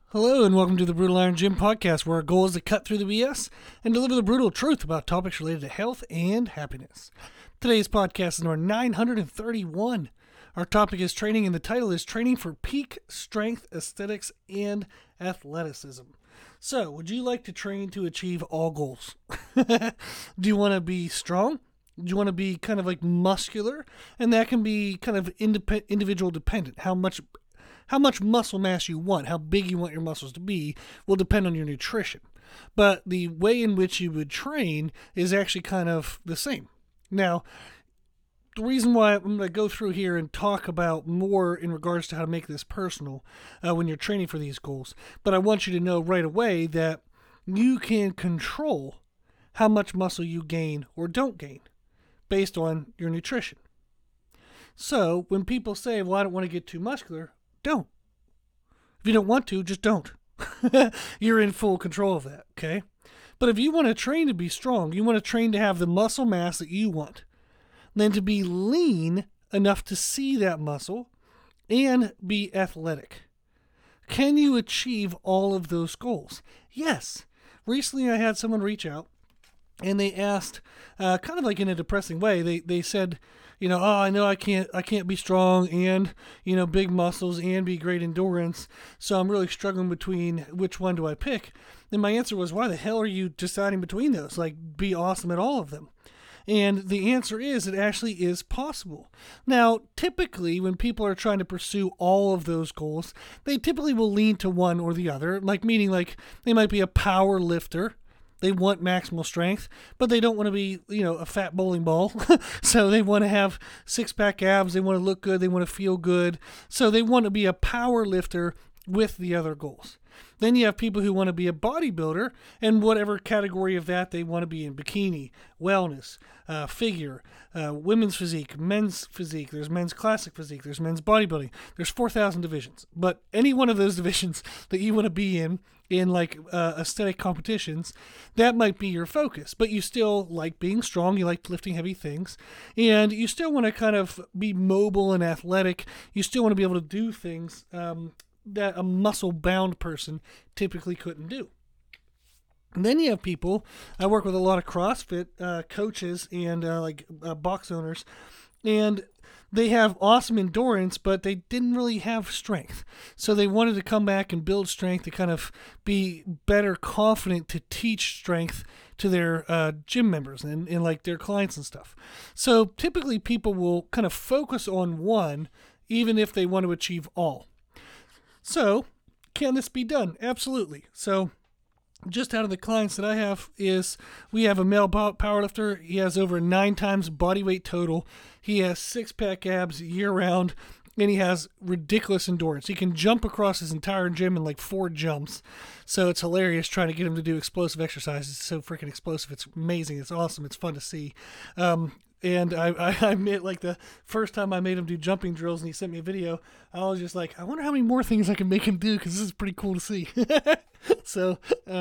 Hello and welcome to the Brutal Iron Gym podcast, where our goal is to cut through the BS and deliver the brutal truth about topics related to health and happiness. Today's podcast is number 931. Our topic is training, and the title is Training for Peak Strength, Aesthetics, and Athleticism. So, would you like to train to achieve all goals? Do you want to be strong? Do you want to be kind of like muscular? And that can be kind of individual dependent. How much muscle mass you want, how big you want your muscles to be, will depend on your nutrition. But the way in which you would train is actually kind of the same. Now, the reason why I'm going to go through here and talk about more in regards to how to make this personal when you're training for these goals, but I want you to know right away that you can control how much muscle you gain or don't gain based on your nutrition. So when people say, well, I don't want to get too muscular, don't. If you don't want to, just don't. You're in full control of that, okay? But if you want to train to be strong, you want to train to have the muscle mass that you want, then to be lean enough to see that muscle and be athletic. Can you achieve all of those goals? Yes. Recently I had someone reach out and they asked, kind of like in a depressing way, they said, I know I can't be strong and, big muscles and be great endurance. So I'm really struggling between which one do I pick? And my answer was, why the hell are you deciding between those? Like, be awesome at all of them. And the answer is, it actually is possible. Now, typically, when people are trying to pursue all of those goals, they typically will lean to one or the other, meaning they might be a power lifter. They want maximal strength, but they don't want to be, a fat bowling ball. So they want to have six-pack abs. They want to look good. They want to feel good. So they want to be a power lifter with the other goals. Then you have people who want to be a bodybuilder, and whatever category of that they want to be in: bikini, wellness, figure, women's physique, men's physique. There's men's classic physique. There's men's bodybuilding. There's 4,000 divisions. But any one of those divisions that you want to be in aesthetic competitions, that might be your focus. But you still like being strong. You like lifting heavy things. And you still want to kind of be mobile and athletic. You still want to be able to do things that a muscle-bound person typically couldn't do. And then you have people, I work with a lot of CrossFit coaches and box owners, and they have awesome endurance, but they didn't really have strength. So they wanted to come back and build strength to kind of be better confident to teach strength to their gym members and their clients and stuff. So typically people will kind of focus on one, even if they want to achieve all. So, can this be done? Absolutely. So, just out of the clients that I have we have a male powerlifter. He has over 9 times body weight total. He has six-pack abs year-round, and he has ridiculous endurance. He can jump across his entire gym in 4 jumps. So it's hilarious trying to get him to do explosive exercises. It's so freaking explosive. It's amazing. It's awesome. It's fun to see. And I admit, the first time I made him do jumping drills and he sent me a video, I was just like, I wonder how many more things I can make him do, because this is pretty cool to see. So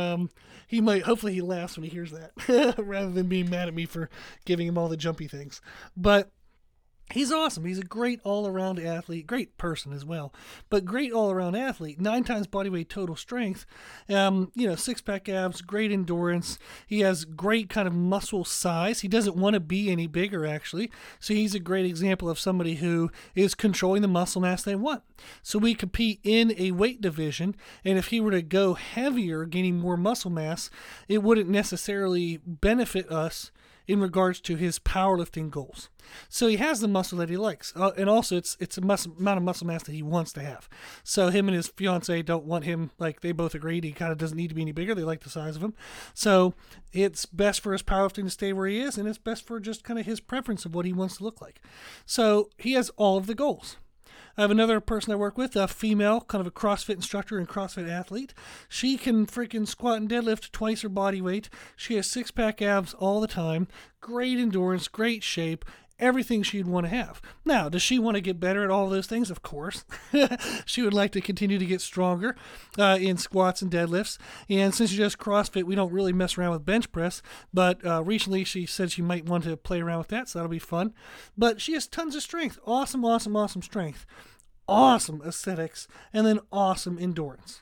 hopefully he laughs when he hears that, rather than being mad at me for giving him all the jumpy things. But he's awesome. He's a great all-around athlete, great person as well, but great all-around athlete. 9 times body weight total strength, six-pack abs, great endurance. He has great kind of muscle size. He doesn't want to be any bigger, actually. So he's a great example of somebody who is controlling the muscle mass they want. So we compete in a weight division, and if he were to go heavier, gaining more muscle mass, it wouldn't necessarily benefit us in regards to his powerlifting goals. So he has the muscle that he likes, and also it's a amount of muscle mass that he wants to have. So him and his fiance don't want him, they both agreed he kind of doesn't need to be any bigger. They like the size of him. So it's best for his powerlifting to stay where he is, and it's best for just kind of his preference of what he wants to look like. So he has all of the goals. I have another person I work with, a female, kind of a CrossFit instructor and CrossFit athlete. She can freaking squat and deadlift twice her body weight. She has six-pack abs all the time, great endurance, great shape, everything she'd want to have. Now, does she want to get better at all those things? Of course. She would like to continue to get stronger in squats and deadlifts. And since she does CrossFit, we don't really mess around with bench press. But recently she said she might want to play around with that, so that'll be fun. But she has tons of strength. Awesome strength. Awesome aesthetics. And then awesome endurance.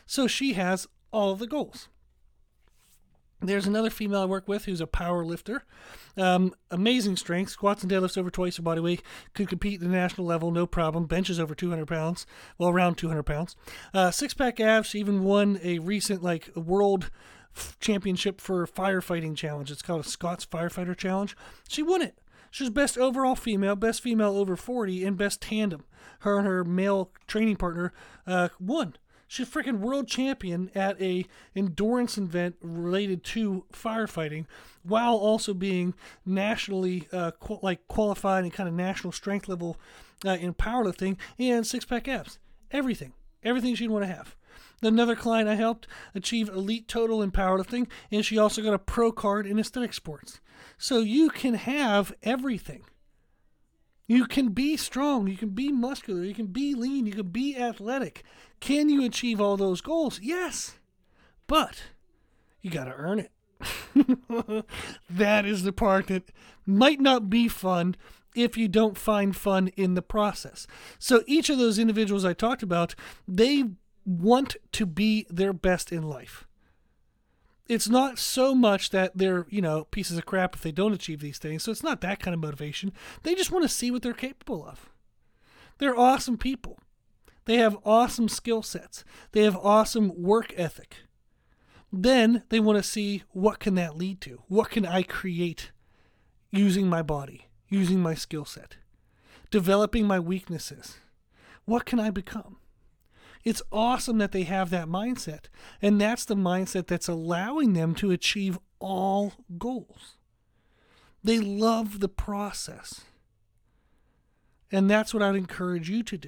So she has all of the goals. There's another female I work with who's a power lifter. Amazing strength, squats and deadlifts over twice her body weight, could compete at the national level, no problem. Benches over 200 pounds, well, around 200 pounds. Six-pack abs, she even won a recent world championship for firefighting challenge. It's called a Scots Firefighter Challenge. She won it. She was best overall female, best female over 40, and best tandem. Her and her male training partner won. She's freaking world champion at a endurance event related to firefighting, while also being nationally qualified and kind of national strength level in powerlifting and six-pack abs. Everything she'd want to have. Another client I helped achieve elite total in powerlifting, and she also got a pro card in aesthetic sports. So you can have everything. You can be strong, you can be muscular, you can be lean, you can be athletic. Can you achieve all those goals? Yes, but you got to earn it. That is the part that might not be fun if you don't find fun in the process. So each of those individuals I talked about, they want to be their best in life. It's not so much that they're, pieces of crap if they don't achieve these things. So it's not that kind of motivation. They just want to see what they're capable of. They're awesome people. They have awesome skill sets. They have awesome work ethic. Then they want to see, what can that lead to? What can I create using my body, using my skill set, developing my weaknesses? What can I become? It's awesome that they have that mindset, and that's the mindset that's allowing them to achieve all goals. They love the process, and that's what I'd encourage you to do.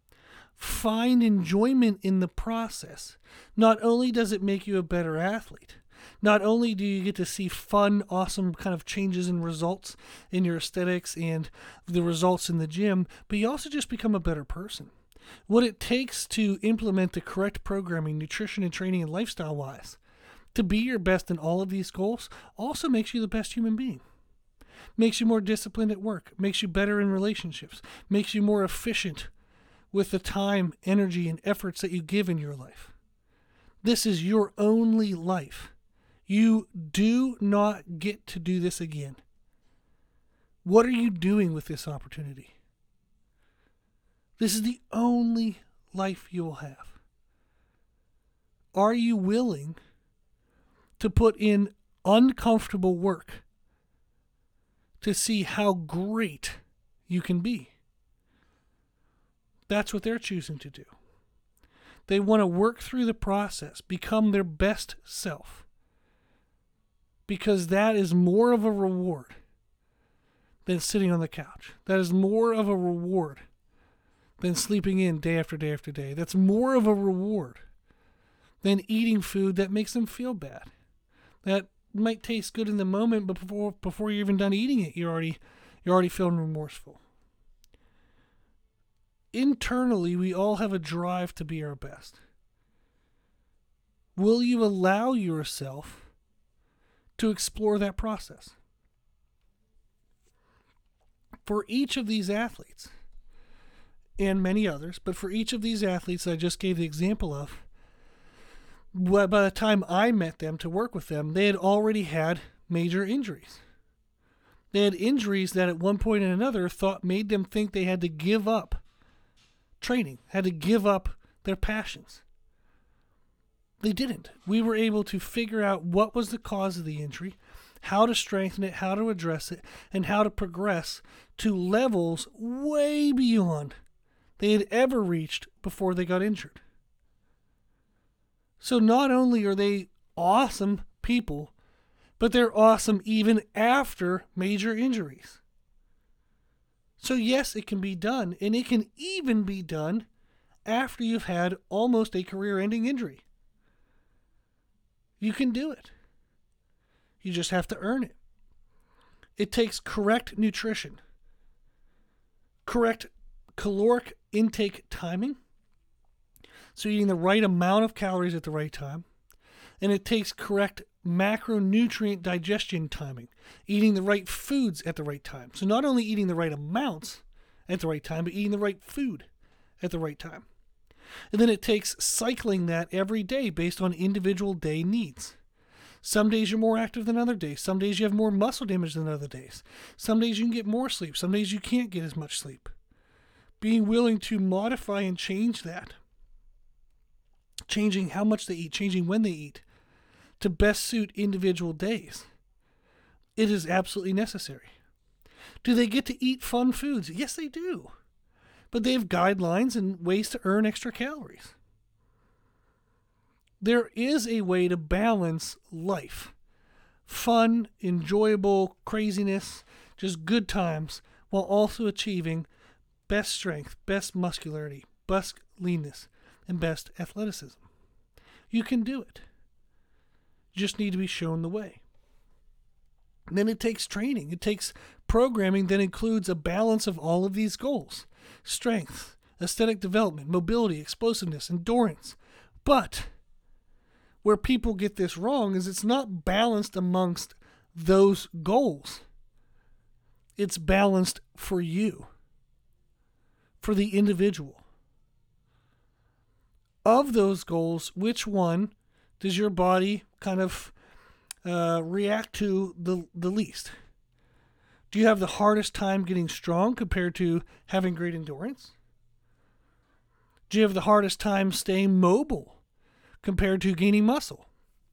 Find enjoyment in the process. Not only does it make you a better athlete, not only do you get to see fun, awesome kind of changes and results in your aesthetics and the results in the gym, but you also just become a better person. What it takes to implement the correct programming, nutrition and training and lifestyle wise, to be your best in all of these goals also makes you the best human being. Makes you more disciplined at work, makes you better in relationships, makes you more efficient with the time, energy, and efforts that you give in your life. This is your only life. You do not get to do this again. What are you doing with this opportunity? This is the only life you will have. Are you willing to put in uncomfortable work to see how great you can be? That's what they're choosing to do. They want to work through the process, become their best self, because that is more of a reward than sitting on the couch. That is more of a reward than sleeping in day after day after day. That's more of a reward than eating food that makes them feel bad. That might taste good in the moment, but before you're even done eating it, you're already feeling remorseful. Internally, we all have a drive to be our best. Will you allow yourself to explore that process? For each of these athletes, and many others, but for each of these athletes I just gave the example of, by the time I met them to work with them, they had already had major injuries. They had injuries that at one point or another made them think they had to give up training, had to give up their passions. They didn't. We were able to figure out what was the cause of the injury, how to strengthen it, how to address it, and how to progress to levels way beyond they had ever reached before they got injured. So not only are they awesome people, but they're awesome even after major injuries. So yes, it can be done, and it can even be done after you've had almost a career-ending injury. You can do it. You just have to earn it. It takes correct nutrition, correct caloric intake timing, so eating the right amount of calories at the right time, and it takes correct macronutrient digestion timing, eating the right foods at the right time. So not only eating the right amounts at the right time, but eating the right food at the right time. And then it takes cycling that every day based on individual day needs. Some days you're more active than other days. Some days you have more muscle damage than other days. Some days you can get more sleep. Some days you can't get as much sleep. Being willing to modify and change that. Changing how much they eat, changing when they eat to best suit individual days. It is absolutely necessary. Do they get to eat fun foods? Yes, they do. But they have guidelines and ways to earn extra calories. There is a way to balance life. Fun, enjoyable, craziness, just good times, while also achieving best strength, best muscularity, best leanness, and best athleticism. You can do it. You just need to be shown the way. And then it takes training. It takes programming that includes a balance of all of these goals. Strength, aesthetic development, mobility, explosiveness, endurance. But where people get this wrong is it's not balanced amongst those goals. It's balanced for you, for the individual. Of those goals, which one does your body kind of react to the least? Do you have the hardest time getting strong compared to having great endurance? Do you have the hardest time staying mobile compared to gaining muscle?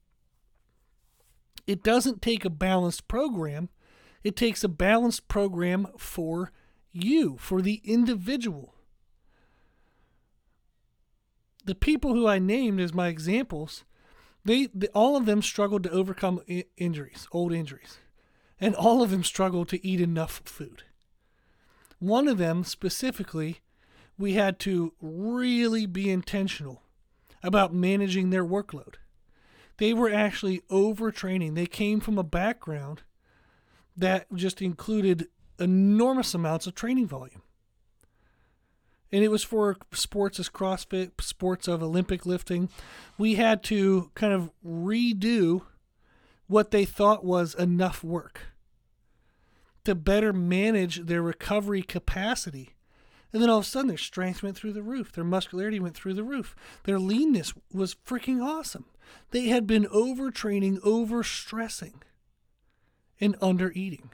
It doesn't take a balanced program. It takes a balanced program for you, for the individual. The people who I named as my examples, all of them struggled to overcome injuries, old injuries. And all of them struggled to eat enough food. One of them specifically, we had to really be intentional about managing their workload. They were actually overtraining. They came from a background that just included enormous amounts of training volume. And it was for sports as CrossFit, sports of Olympic lifting. We had to kind of redo what they thought was enough work to better manage their recovery capacity. And then all of a sudden their strength went through the roof. Their muscularity went through the roof. Their leanness was freaking awesome. They had been overtraining, overstressing, and undereating.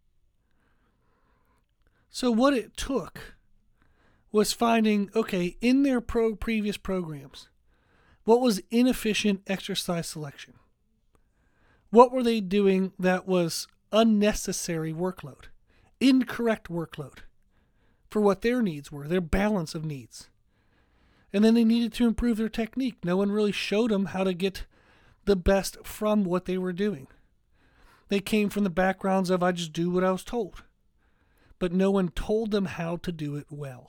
So what it took was finding, okay, in their previous programs, what was inefficient exercise selection? What were they doing that was unnecessary workload, incorrect workload for what their needs were, their balance of needs? And then they needed to improve their technique. No one really showed them how to get the best from what they were doing. They came from the backgrounds of, I just do what I was told. But no one told them how to do it well.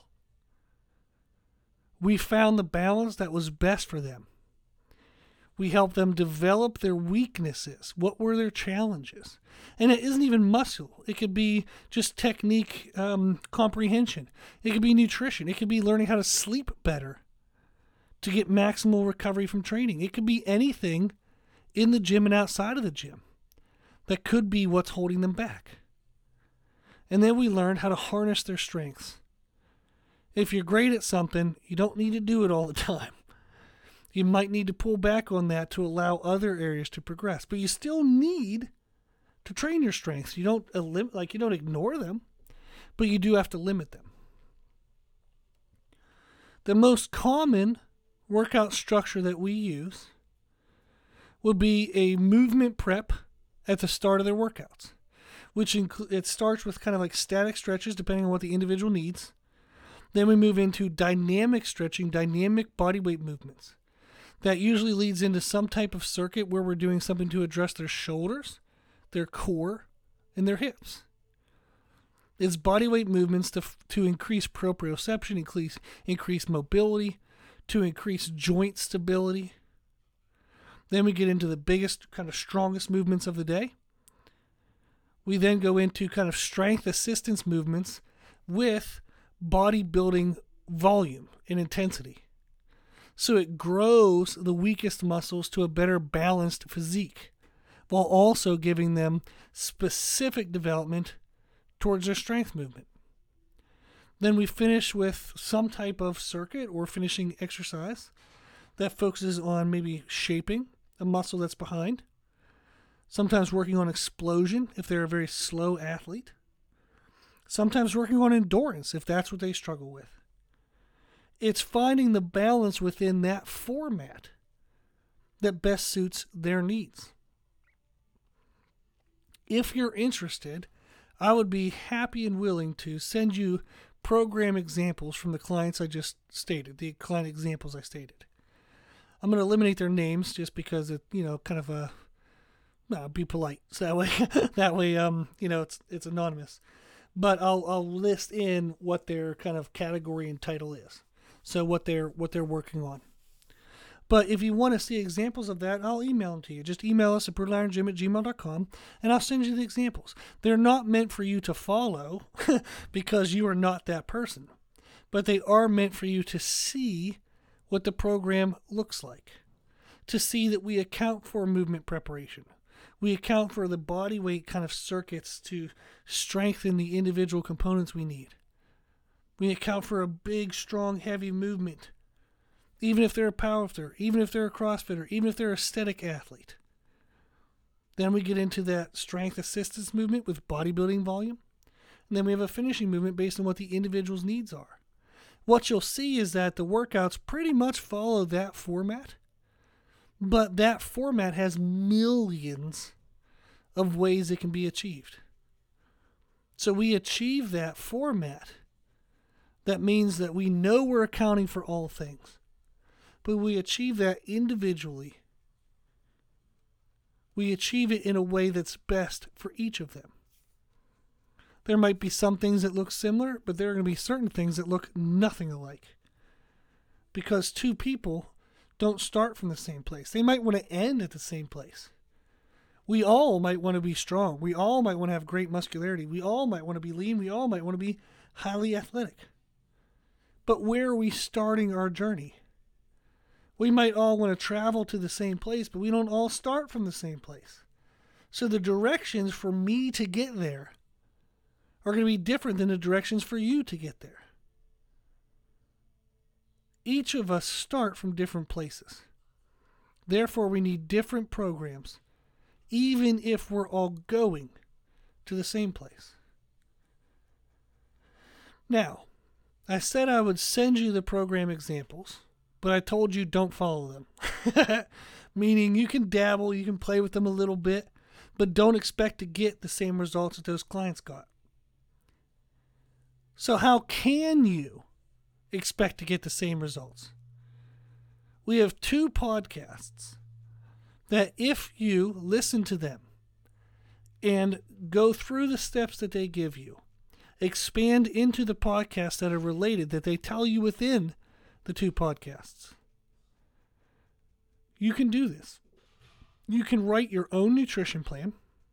We found the balance that was best for them. We helped them develop their weaknesses. What were their challenges? And it isn't even muscle. It could be just technique comprehension. It could be nutrition. It could be learning how to sleep better to get maximal recovery from training. It could be anything in the gym and outside of the gym that could be what's holding them back. And then we learned how to harness their strengths. If you're great at something, you don't need to do it all the time. You might need to pull back on that to allow other areas to progress, but you still need to train your strengths. You don't ignore them, but you do have to limit them. The most common workout structure that we use would be a movement prep at the start of their workouts, which it starts with kind of like static stretches depending on what the individual needs. Then we move into dynamic stretching, dynamic body weight movements. That usually leads into some type of circuit where we're doing something to address their shoulders, their core, and their hips. It's body weight movements to increase proprioception, increase mobility, to increase joint stability. Then we get into the biggest, kind of strongest movements of the day. We then go into kind of strength assistance movements with bodybuilding volume and intensity. So it grows the weakest muscles to a better balanced physique, while also giving them specific development towards their strength movement. Then we finish with some type of circuit or finishing exercise that focuses on maybe shaping a muscle that's behind. Sometimes working on explosion if they're a very slow athlete. Sometimes working on endurance if that's what they struggle with. It's finding the balance within that format that best suits their needs. If you're interested, I would be happy and willing to send you program examples from the clients I just stated, the client examples I stated. I'm going to eliminate their names just because it, kind of be polite. So that way, it's anonymous. But I'll list in what their kind of category and title is. So what they're working on. But if you want to see examples of that, I'll email them to you. Just email us at brutalirongym@gmail.com, and I'll send you the examples. They're not meant for you to follow because you are not that person. But they are meant for you to see what the program looks like. To see that we account for movement preparation. We account for the body weight kind of circuits to strengthen the individual components we need. We account for a big, strong, heavy movement. Even if they're a powerlifter, even if they're a CrossFitter, even if they're a static athlete. Then we get into that strength assistance movement with bodybuilding volume. And then we have a finishing movement based on what the individual's needs are. What you'll see is that the workouts pretty much follow that format. But that format has millions of ways it can be achieved. So we achieve that format. That means that we know we're accounting for all things. But we achieve that individually. We achieve it in a way that's best for each of them. There might be some things that look similar, but there are going to be certain things that look nothing alike. Because two people don't start from the same place. They might want to end at the same place. We all might want to be strong. We all might want to have great muscularity. We all might want to be lean. We all might want to be highly athletic. But where are we starting our journey? We might all want to travel to the same place, but we don't all start from the same place. So the directions for me to get there are going to be different than the directions for you to get there. Each of us start from different places. Therefore, we need different programs, even if we're all going to the same place. Now, I said I would send you the program examples, but I told you don't follow them. Meaning you can dabble, you can play with them a little bit, but don't expect to get the same results that those clients got. So how can you expect to get the same results? We have 2 podcasts that if you listen to them and go through the steps that they give you, expand into the podcasts that are related, that they tell you within the 2 podcasts. You can do this. You can write your own nutrition plan,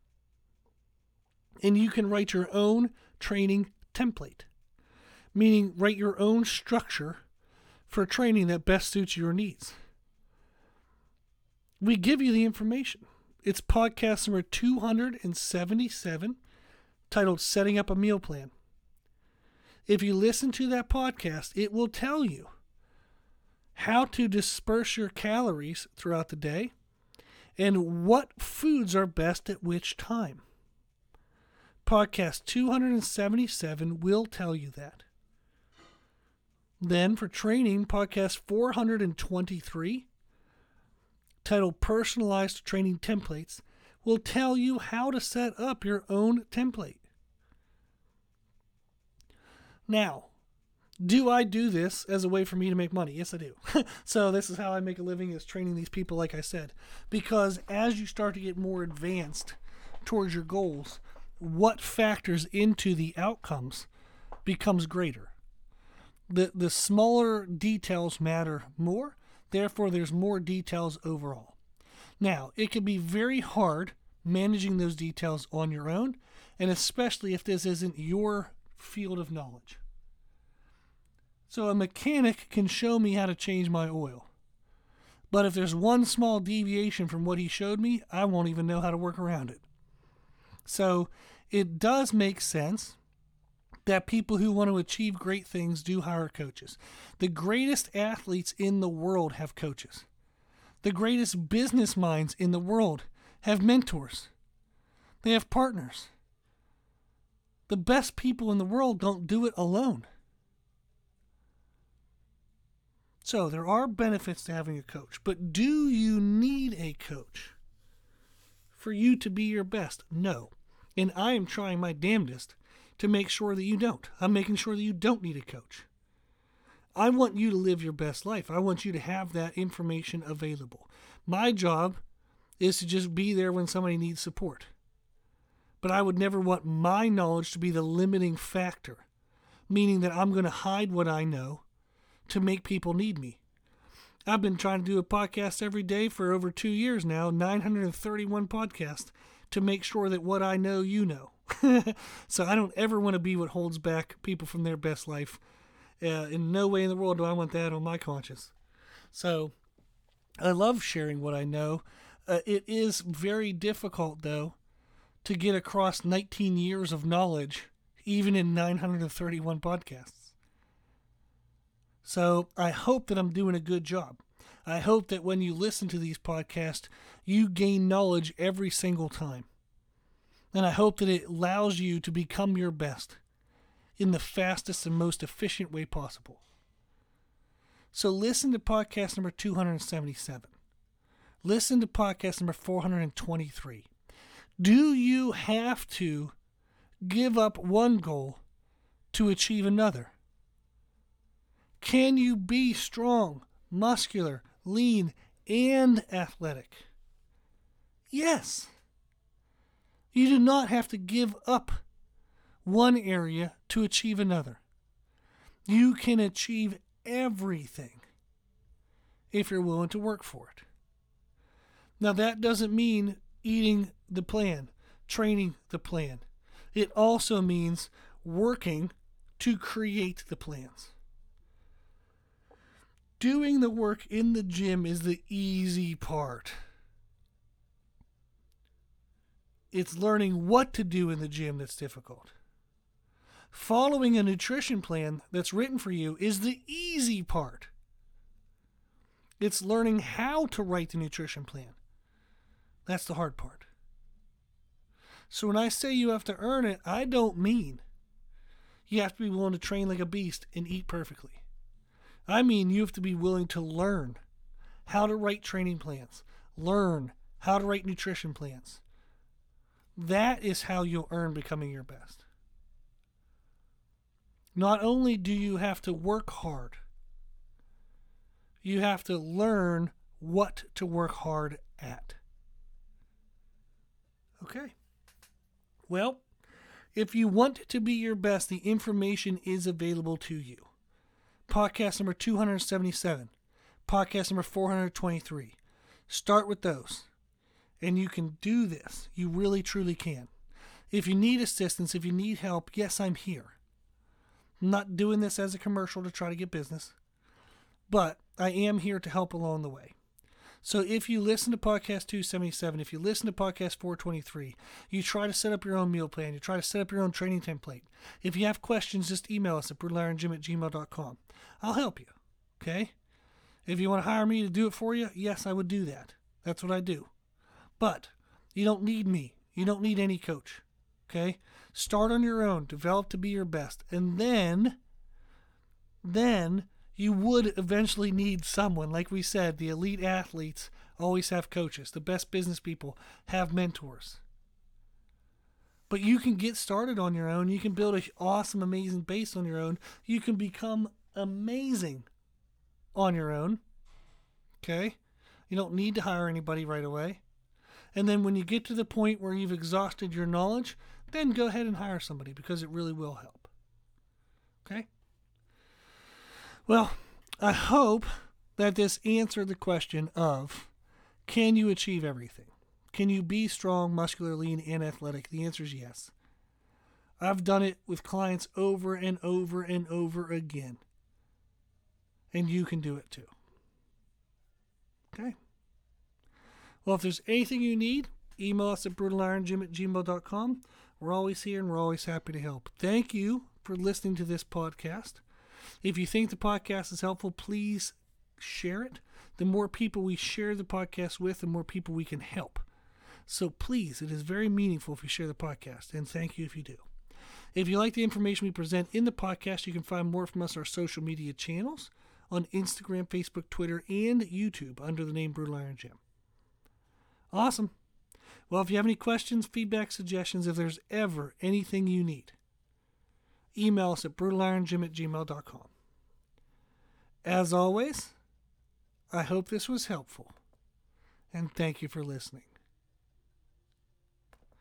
and you can write your own training template, meaning write your own structure for training that best suits your needs. We give you the information. It's podcast number 277, titled Setting Up a Meal Plan. If you listen to that podcast, it will tell you how to disperse your calories throughout the day and what foods are best at which time. Podcast 277 will tell you that. Then for training, podcast 423, titled Personalized Training Templates, will tell you how to set up your own template. Now, do I do this as a way for me to make money? Yes, I do. So this is how I make a living, is training these people, like I said. Because as you start to get more advanced towards your goals, what factors into the outcomes becomes greater. The smaller details matter more, therefore there's more details overall. Now, it can be very hard managing those details on your own, and especially if this isn't your field of knowledge. So a mechanic can show me how to change my oil. But if there's one small deviation from what he showed me, I won't even know how to work around it. So it does make sense that people who want to achieve great things do hire coaches. The greatest athletes in the world have coaches. The greatest business minds in the world have mentors. They have partners. The best people in the world don't do it alone. So there are benefits to having a coach, but do you need a coach for you to be your best? No. And I am trying my damnedest to make sure that you don't. I'm making sure that you don't need a coach. I want you to live your best life. I want you to have that information available. My job is to just be there when somebody needs support. But I would never want my knowledge to be the limiting factor, meaning that I'm going to hide what I know to make people need me. I've been trying to do a podcast every day for over 2 years now, 931 podcasts, to make sure that what I know, you know. So I don't ever want to be what holds back people from their best life. In no way in the world do I want that on my conscience. So I love sharing what I know. It is very difficult, though, to get across 19 years of knowledge, even in 931 podcasts. So I hope that I'm doing a good job. I hope that when you listen to these podcasts, you gain knowledge every single time. And I hope that it allows you to become your best in the fastest and most efficient way possible. So listen to podcast number 277. Listen to podcast number 423. Do you have to give up one goal to achieve another? Can you be strong, muscular, lean, and athletic? Yes. You do not have to give up one area to achieve another. You can achieve everything if you're willing to work for it. Now, that doesn't mean eating the plan, training the plan. It also means working to create the plans. Doing the work in the gym is the easy part. It's learning what to do in the gym that's difficult. Following a nutrition plan that's written for you is the easy part. It's learning how to write the nutrition plan. That's the hard part. So when I say you have to earn it, I don't mean you have to be willing to train like a beast and eat perfectly. I mean you have to be willing to learn how to write training plans, learn how to write nutrition plans. That is how you'll earn becoming your best. Not only do you have to work hard, you have to learn what to work hard at. Okay. Well, if you want to be your best, the information is available to you. Podcast number 277, podcast number 423. Start with those. And you can do this. You really, truly can. If you need assistance, if you need help, yes, I'm here. I'm not doing this as a commercial to try to get business, but I am here to help along the way. So if you listen to podcast 277, if you listen to podcast 423, you try to set up your own meal plan, you try to set up your own training template. If you have questions, just email us at brutalirongym@gmail.com. I'll help you, okay? If you want to hire me to do it for you, yes, I would do that. That's what I do. But you don't need me. You don't need any coach, okay? Start on your own, develop to be your best, and then you would eventually need someone. Like we said, the elite athletes always have coaches. The best business people have mentors. But you can get started on your own. You can build an awesome, amazing base on your own. You can become amazing on your own. Okay? You don't need to hire anybody right away. And then when you get to the point where you've exhausted your knowledge, then go ahead and hire somebody because it really will help. Okay? Well, I hope that this answered the question of, can you achieve everything? Can you be strong, muscular, lean, and athletic? The answer is yes. I've done it with clients over and over and over again. And you can do it too. Okay? Well, if there's anything you need, email us at brutalirongym@gmail.com. We're always here and we're always happy to help. Thank you for listening to this podcast. If you think the podcast is helpful, please share it. The more people we share the podcast with, the more people we can help. So please, it is very meaningful if you share the podcast, and thank you if you do. If you like the information we present in the podcast, you can find more from us on our social media channels on Instagram, Facebook, Twitter, and YouTube under the name Brutal Iron Gym. Awesome. Well, if you have any questions, feedback, suggestions, if there's ever anything you need, email us at brutalirongym@gmail.com. As always, I hope this was helpful, and thank you for listening.